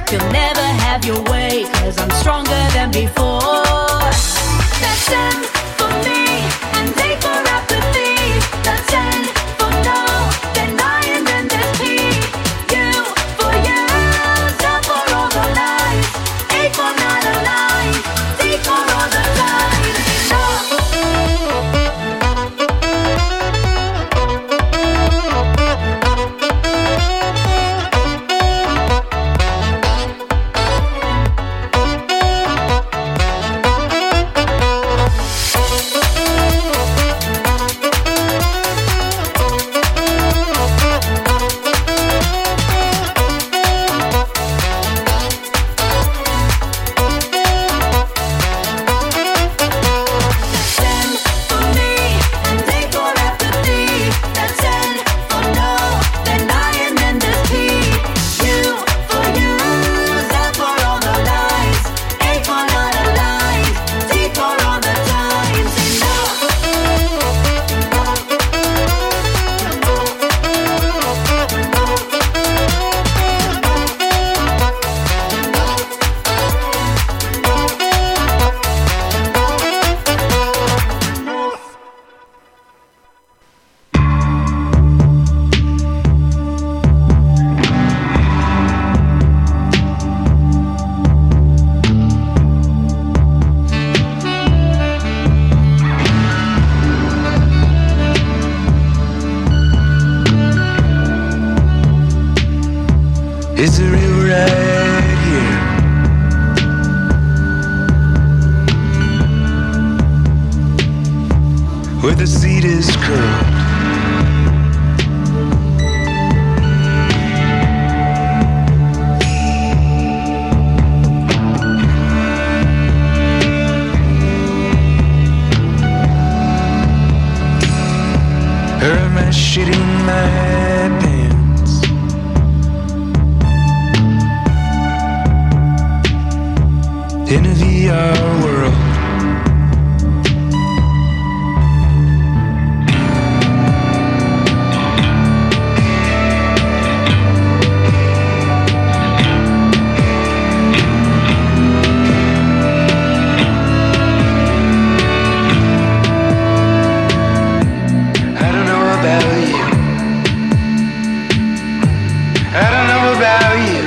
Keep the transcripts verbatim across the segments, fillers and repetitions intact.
you'll never have your way, 'cause I'm stronger than before. That's N for me, and A for apathy. That's N for no, then I, and then there's P. U for you, L for all the lies. A for not alive, D for all the lies. No. Is a river right here? Where the seed is curled. Or am I shitting my pants? In a V R world. I don't know about you. I don't know about you.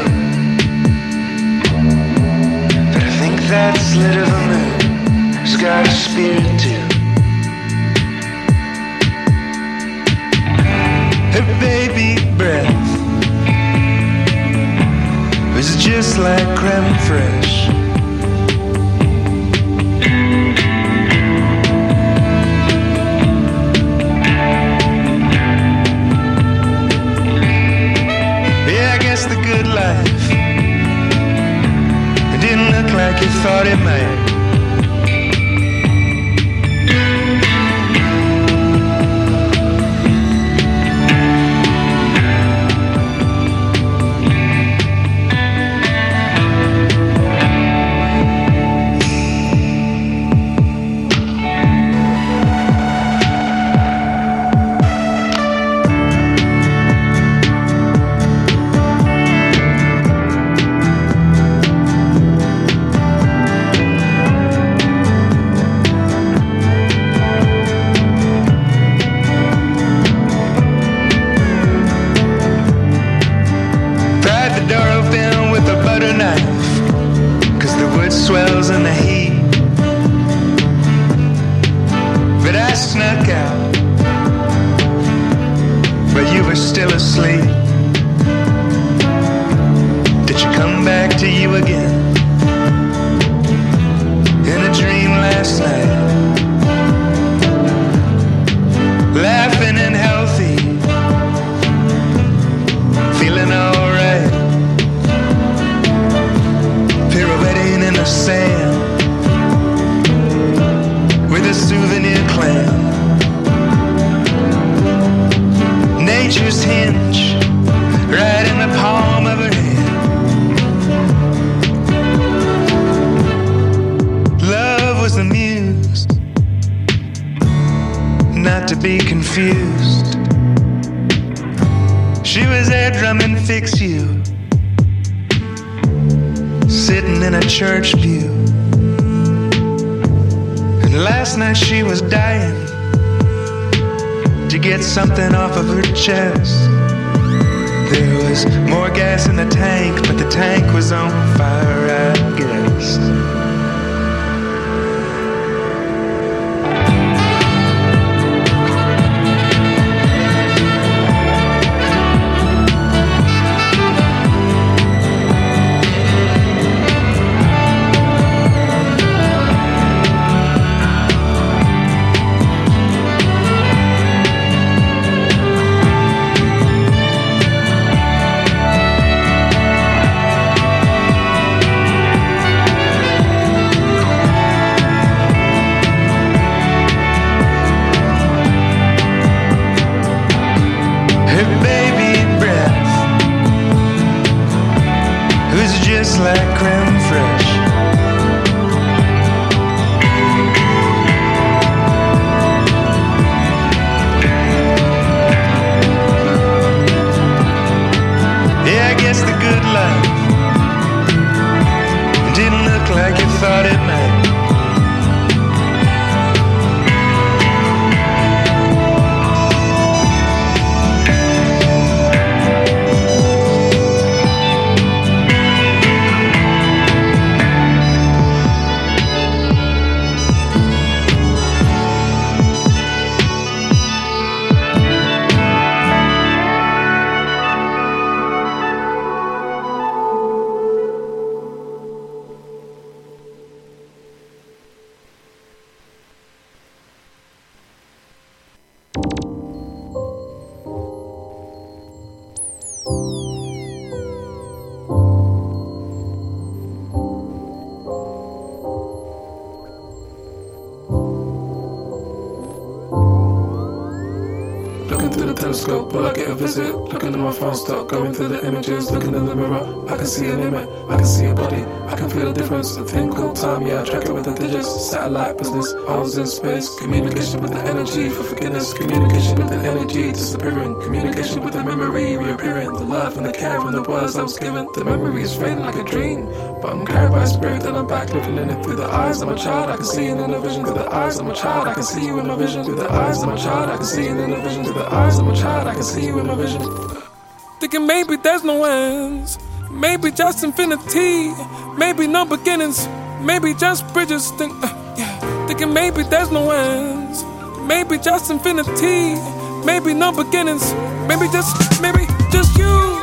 That slit of a moon has got a spirit too. Her baby breath was just like creme fraiche. Yeah, I guess the good life didn't look like you thought it might. Swells in the heat, but I snuck out, but you were still asleep. Did you come back to you again in a dream last night, laughing and healthy, feeling alright, pirouetting in the sand with a souvenir clam. Nature's hinge right in the palm of her hand. Love was the muse, not to be confused. She was there drumming fix you church pew. And last night she was dying to get something off of her chest. There was more gas in the tank, but the tank was on fire, I guess. Like creme fraiche. Yeah, I guess the good life didn't look like you thought it might. Telescope, will I get a visit? Looking at my phone, start going through the images. Looking in the mirror, I can see an image, I can see a body, I can feel a difference. A thing called time, yeah, I track it with the digits. Satellite business, I was in space. Communication with the energy for forgiveness. Communication with the energy disappearing. Communication with the memory reappearing. The love and the care from the words I was given. The memory is fading like a dream, but I'm carried by spirit and I'm back looking in it through the eyes of my child. I can see it in the vision through the eyes of my child. I can see you in my vision through the eyes of my child. I can see it in the vision through the eyes of my child. I can see you in my vision. Thinking maybe there's no ends, maybe just infinity, maybe no beginnings, maybe just bridges. Think, uh, yeah. Thinking maybe there's no ends, maybe just infinity, maybe no beginnings, maybe just, maybe just you.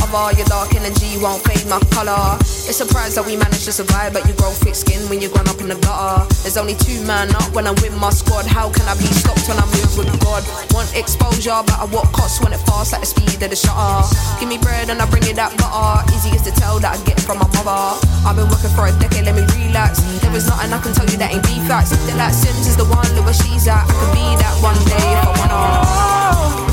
mother. Your dark energy won't fade my colour. It's a surprise that we managed to survive, but you grow thick skin when you're grown up in the gutter. There's only two man up when I'm with my squad. How can I be stopped when I move with God? Want exposure, but at what cost? When it fast like the speed of the shutter. Give me bread and I bring you that butter. Easiest to tell that I get from my mother. I've been working for a decade, let me relax. There is nothing I can tell you that ain't be facts. If that Sims is the one, look where she's at. I could be that one day if I wanna.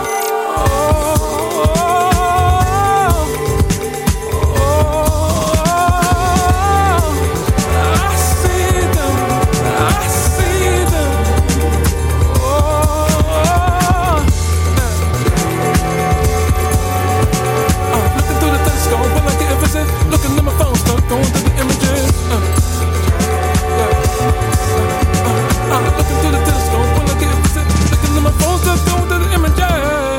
Looking at my phone, start going through the images. Uh, yeah. uh, uh, I'm looking through the telescope when I get visit. Looking at my phone, start going through the images.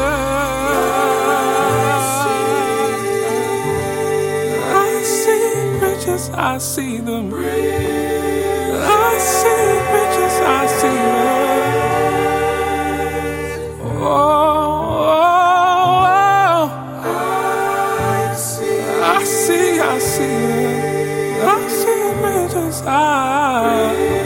I see riches, I see them. I see riches, I see them. Oh. I see it, I see it, just I.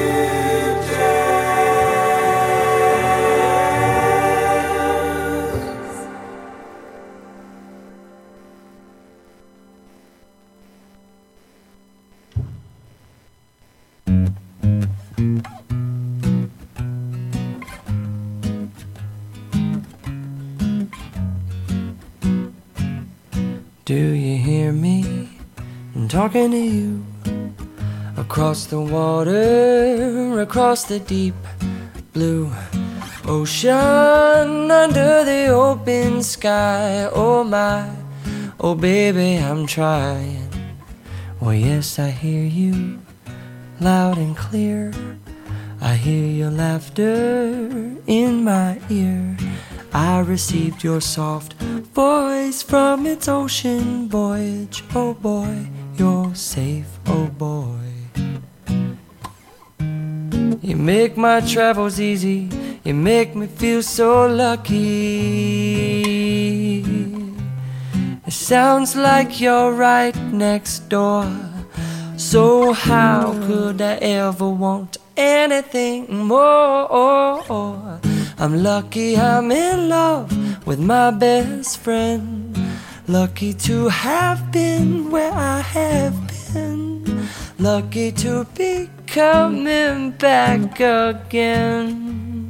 Do you hear me? I'm talking to you. Across the water, across the deep blue ocean, under the open sky. Oh my, oh baby, I'm trying. Oh yes, I hear you loud and clear. I hear your laughter in my ear. I received your soft voice from its ocean voyage. Oh boy, you're safe, oh boy. You make my travels easy. You make me feel so lucky. It sounds like you're right next door. So how could I ever want anything more? I'm lucky I'm in love with my best friend. Lucky to have been where I have been. Lucky to be coming back again.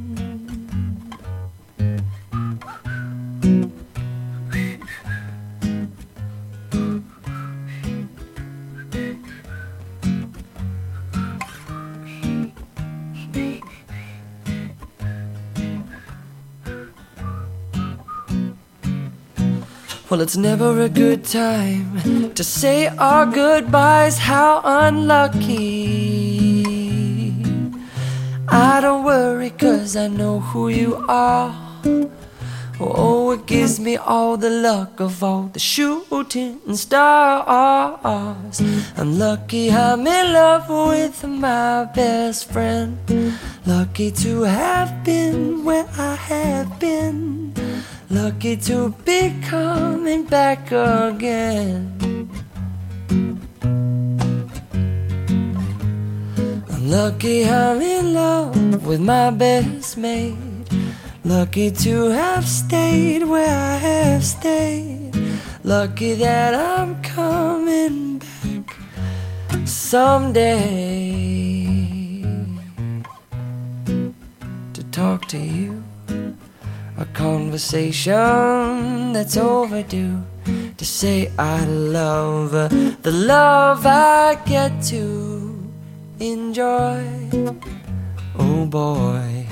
Well, it's never a good time to say our goodbyes. How unlucky. I don't worry, cause I know who you are. Oh, it gives me all the luck of all the shooting stars. I'm lucky I'm in love with my best friend. Lucky to have been where I have been. Lucky to be coming back again. I'm lucky I'm in love with my best mate. Lucky to have stayed where I have stayed. Lucky that I'm coming back someday to talk to you. A conversation that's overdue. To say I love her, the love I get to enjoy. Oh boy.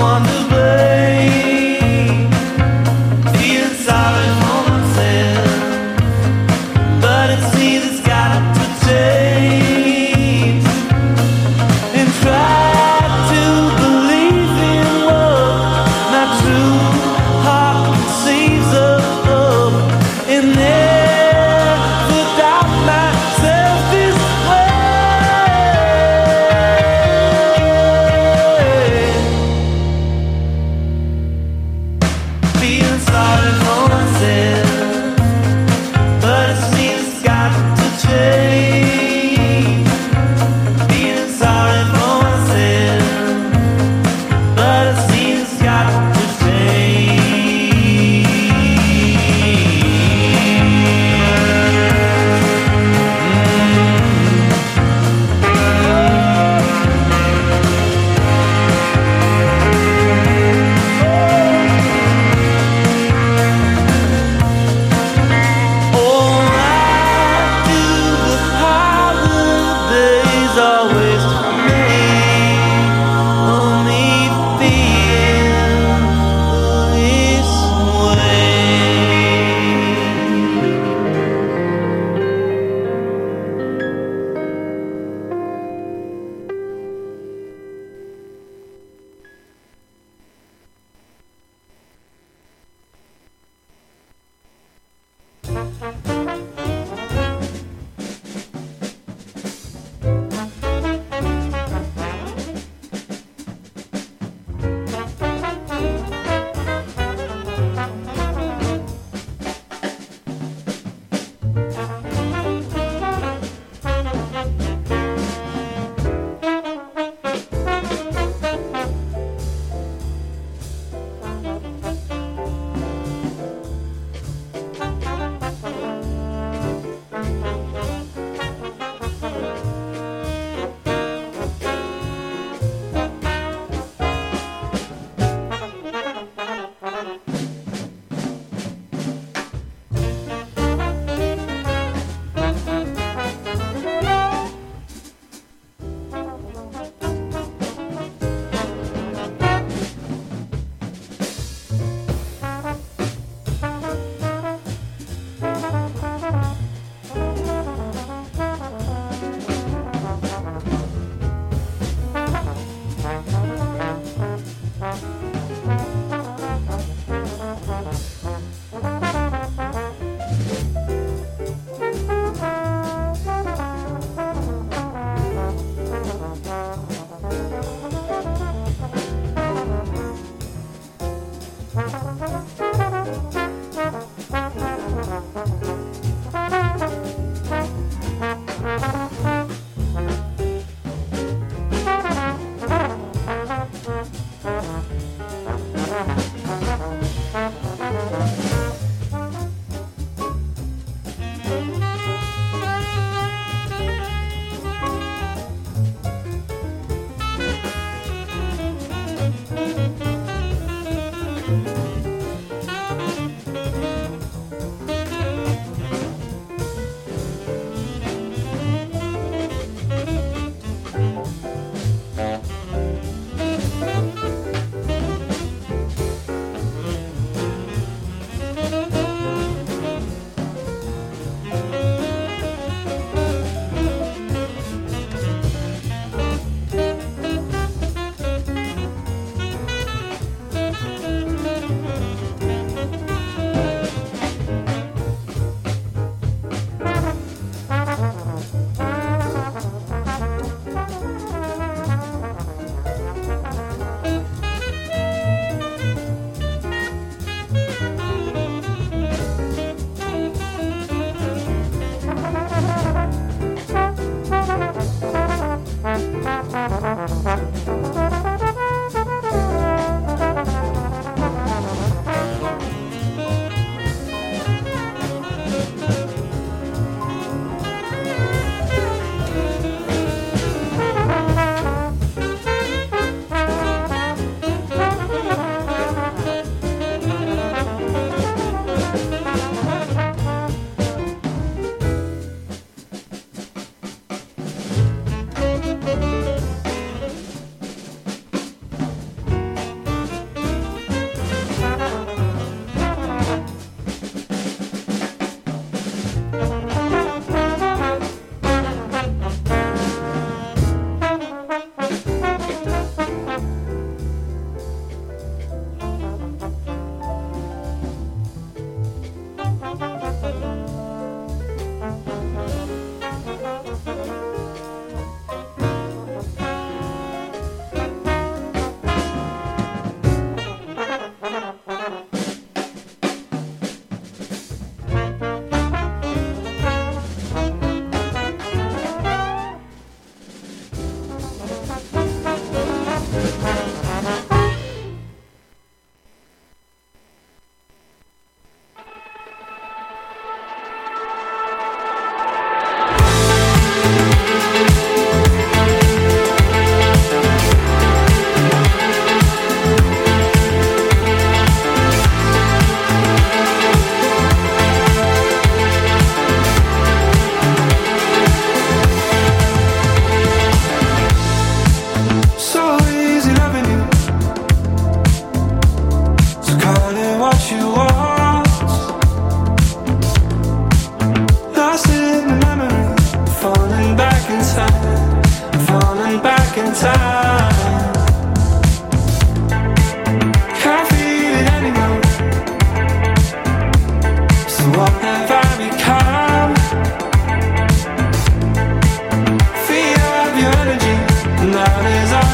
wonder, babe, feeling sorry for myself, but it's me that's got to change and try to believe in what my true heart conceives of, and never doubt myself this way.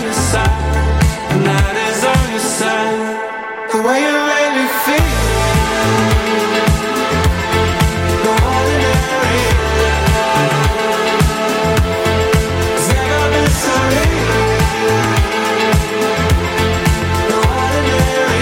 your side, the night is on your side. The way you make me feel, no ordinary. It's never been so real, no ordinary.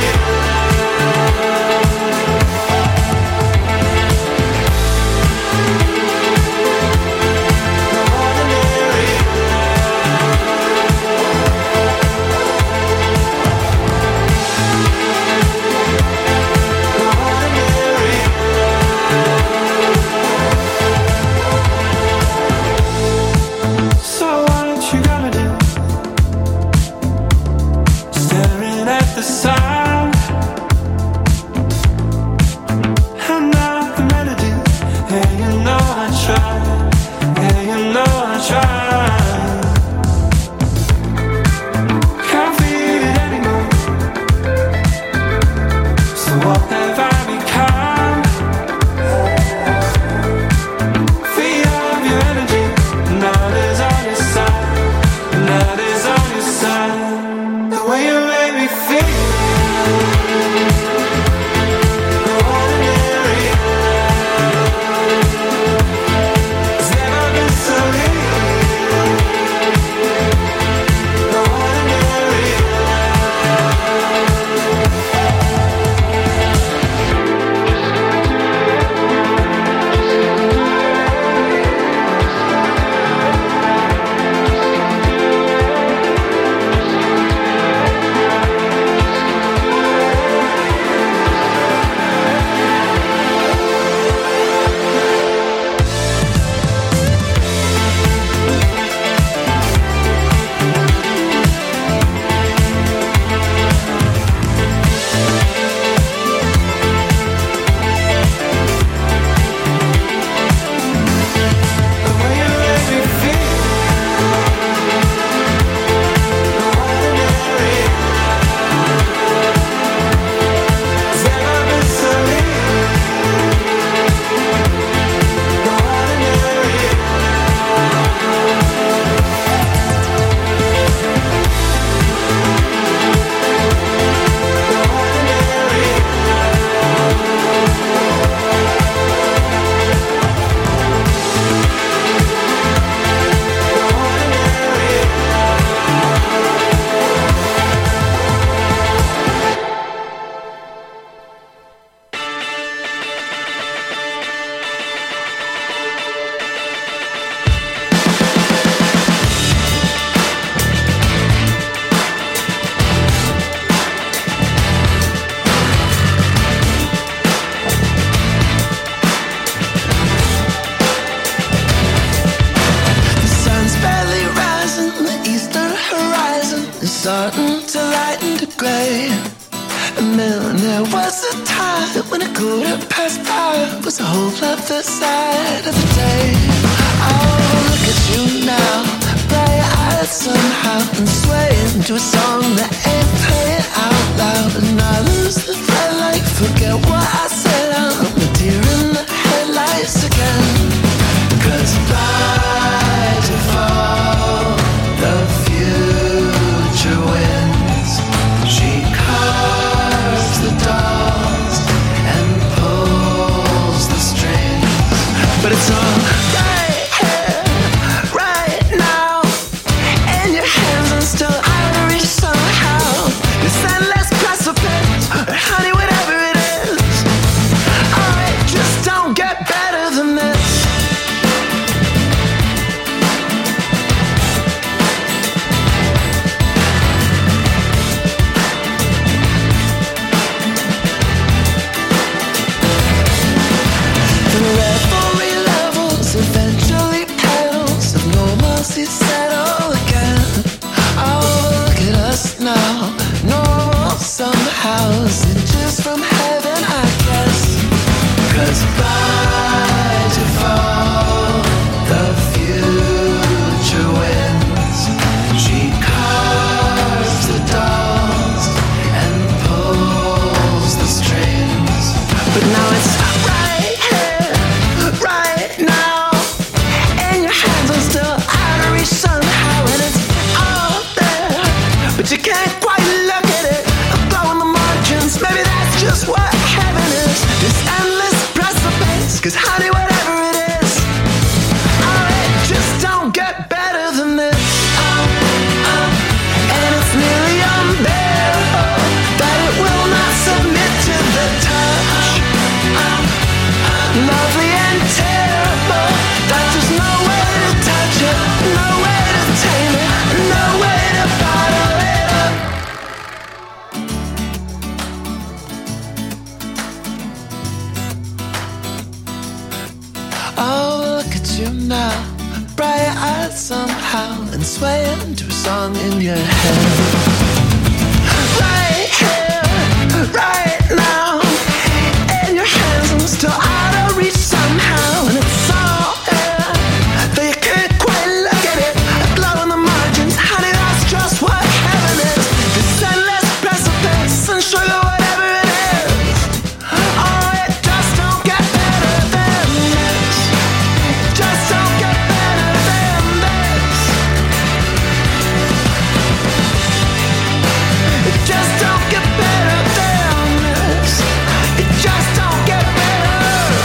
The sound and not the melody. Yeah, you know I tried. Yeah, you know I tried. Can't feel it anymore. So what have I become? Feel of your energy. Now is on your side. Now is on your side. The way you make me feel. Starting to lighten the grey. And then there was a time when a quarter past five was the whole other side of the day. Oh, look at you now, bright-eyed somehow, and swaying to a song that ain't playing out loud. And I lose the thread like forget what I said. I'm a deer in the headlights again. 'Cause by default, the future wins. She carves the dolls and pulls the strings. But it's all right here, right now, in your hands and still out of reach somehow. It's endless precipice, honey, whatever it is. song in your head. Right here, right now, in your hands, I'm still out of reach somehow. And it's all there, though you can't quite look at it. A glow on the margins, honey, that's just what heaven is. This endless precipice and sugar, whatever it is. Oh, it just don't get better than this. Just don't get better than this. It just don't get better than this. It just don't get better.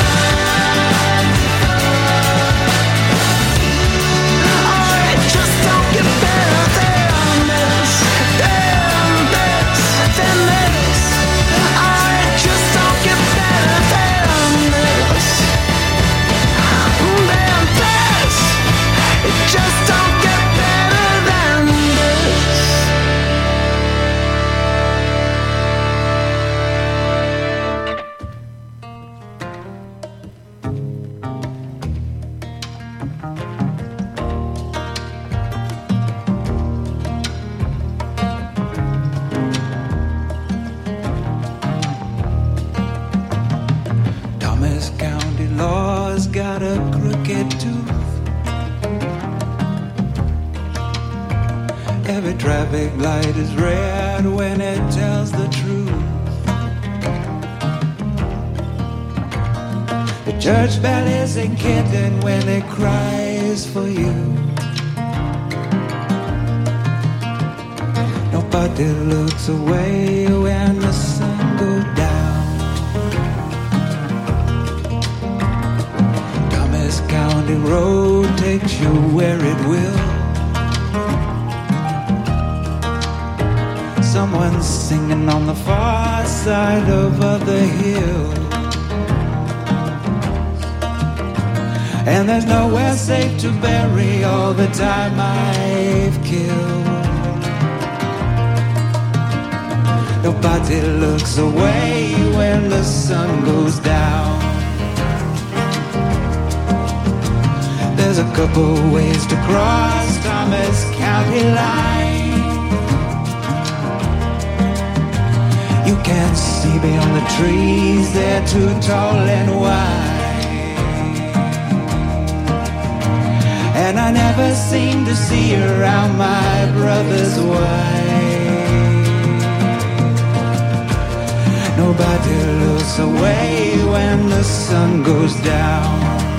Oh, it just don't get better than this. Than this. Than this. Oh, it just don't get better than this. Than this. It just don't get better than this. Thomas County law's got a crooked tooth. Every traffic light is red when it tells the truth. The church bell isn't kidding when it cries for you. Nobody looks away when the sun goes down. Thomas County Road takes you where it will. Someone's singing on the far side over the hill. And there's nowhere safe to bury all the time I've killed. Nobody looks away when the sun goes down. There's a couple ways to cross Thomas County line. You can't see beyond the trees, they're too tall and wide. And I never seem to see around my brother's wife. Nobody looks away when the sun goes down.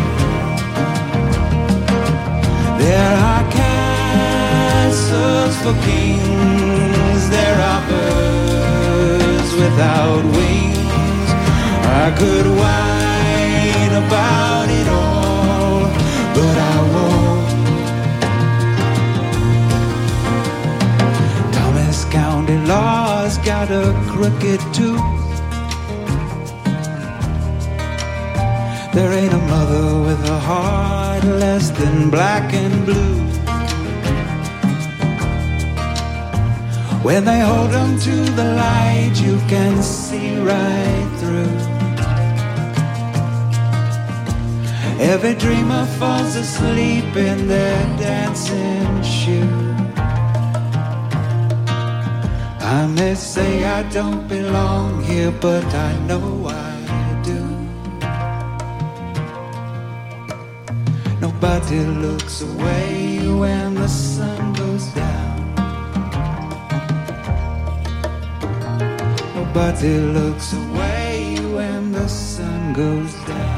There are castles for kings, there are birds without wings. I could whine about it all, but I won't. Thomas County law's got a crooked tooth. There ain't a mother with a heart less than black and blue. When they hold them to the light, you can see right through. Every dreamer falls asleep in their dancing shoe. I may say I don't belong here, but I know I do. Nobody looks away when the sun goes down. Nobody looks away when the sun goes down.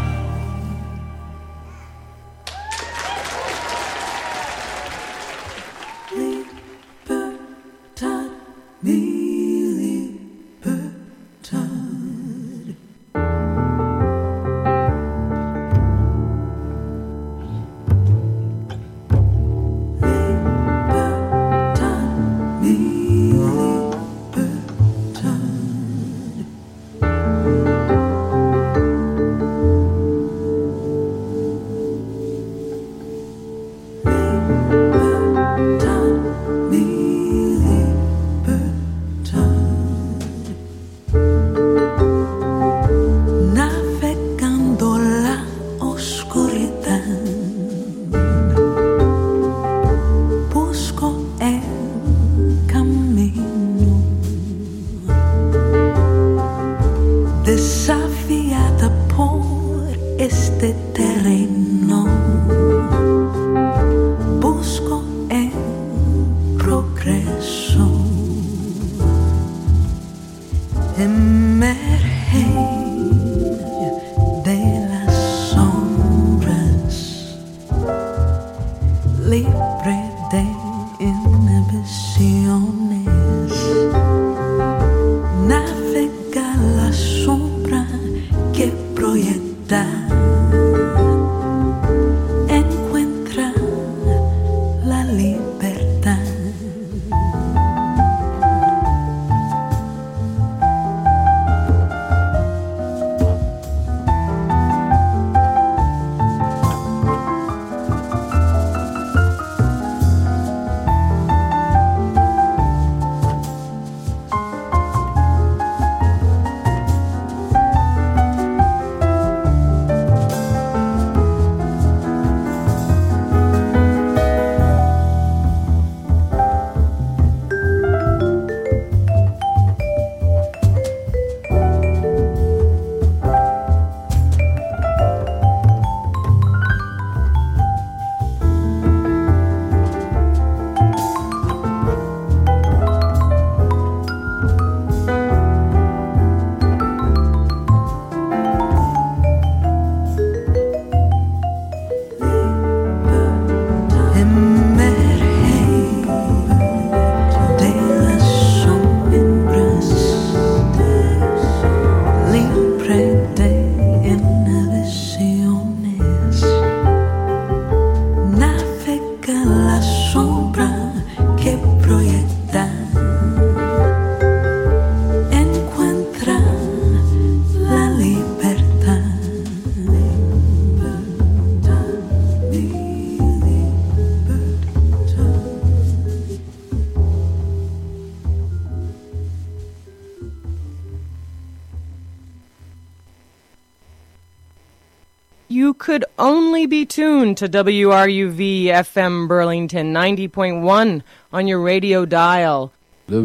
You could only be tuned to W R U V F M Burlington ninety point one on your radio dial.